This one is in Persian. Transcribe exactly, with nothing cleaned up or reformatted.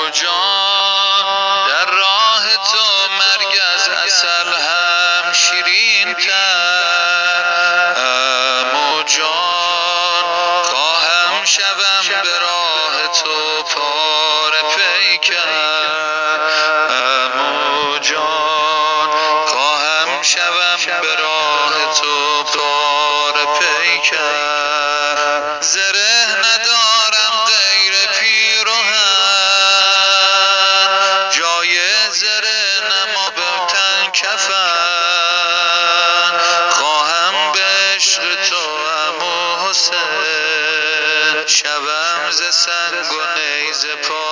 جان در راه تو مرگ از عسل هم شیرین تر. عمو جان خواهم شوم به راه تو پاره پیکر. عمو جان خواهم شوم به راه تو پاره پیکر. زره ندارم غیر پیراهن، جای زره نما به تن کفن. خواهم به عشق تو عمو حسین شوم ز سنگ و نیزه پا